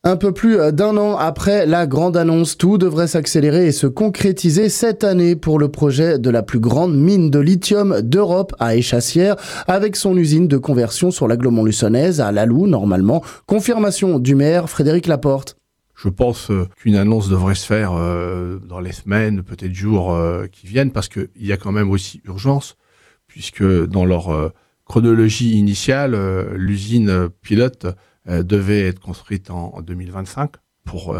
Un peu plus d'un an après la grande annonce, tout devrait s'accélérer et se concrétiser cette année pour le projet de la plus grande mine de lithium d'Europe à Échassières, avec son usine de conversion sur l'agglo-montluçonnaise à Lalou, normalement. Confirmation du maire Frédéric Laporte. Je pense qu'une annonce devrait se faire dans les semaines, peut-être jours qui viennent, parce qu'il y a quand même aussi urgence, puisque dans leur chronologie initiale, l'usine pilote devait être construite en 2025 pour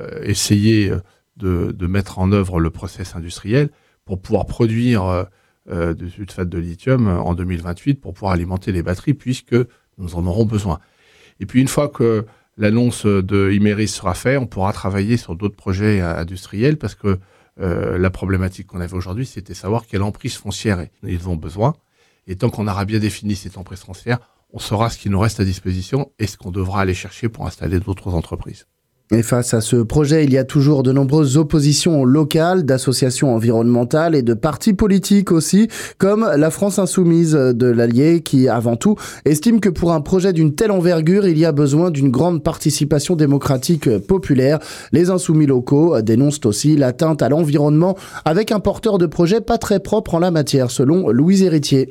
essayer de mettre en œuvre le process industriel pour pouvoir produire du sulfate de lithium en 2028 pour pouvoir alimenter les batteries, puisque nous en aurons besoin. Et puis une fois que l'annonce de Imerys sera faite, on pourra travailler sur d'autres projets industriels, parce que la problématique qu'on avait aujourd'hui, c'était savoir quelle emprise foncière ils ont besoin. Et tant qu'on aura bien défini cette emprise foncière, on saura ce qu'il nous reste à disposition et ce qu'on devra aller chercher pour installer d'autres entreprises. Et face à ce projet, il y a toujours de nombreuses oppositions locales, d'associations environnementales et de partis politiques aussi, comme la France Insoumise de l'Allier, qui avant tout estime que pour un projet d'une telle envergure, il y a besoin d'une grande participation démocratique populaire. Les insoumis locaux dénoncent aussi l'atteinte à l'environnement avec un porteur de projet pas très propre en la matière, selon Louise Héritier.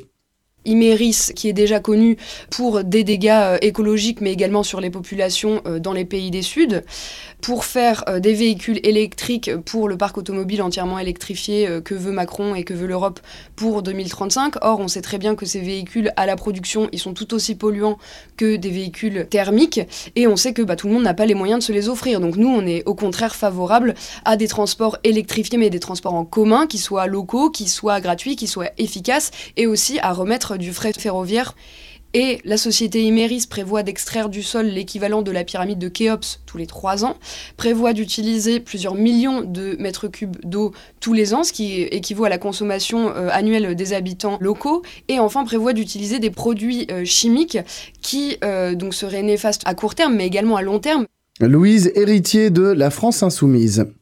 Imerys, qui est déjà connu pour des dégâts écologiques, mais également sur les populations dans les pays des Suds, pour faire des véhicules électriques pour le parc automobile entièrement électrifié que veut Macron et que veut l'Europe pour 2035. Or, on sait très bien que ces véhicules, à la production, ils sont tout aussi polluants que des véhicules thermiques, et on sait que tout le monde n'a pas les moyens de se les offrir. Donc nous, on est au contraire favorable à des transports électrifiés, mais des transports en commun, qui soient locaux, qui soient gratuits, qui soient efficaces, et aussi à remettre du fret ferroviaire. Et la société Imerys prévoit d'extraire du sol l'équivalent de la pyramide de Khéops tous les 3 ans, prévoit d'utiliser plusieurs millions de mètres cubes d'eau tous les ans, ce qui équivaut à la consommation annuelle des habitants locaux, et enfin prévoit d'utiliser des produits chimiques qui donc seraient néfastes à court terme, mais également à long terme. Louise Héritier de la France Insoumise.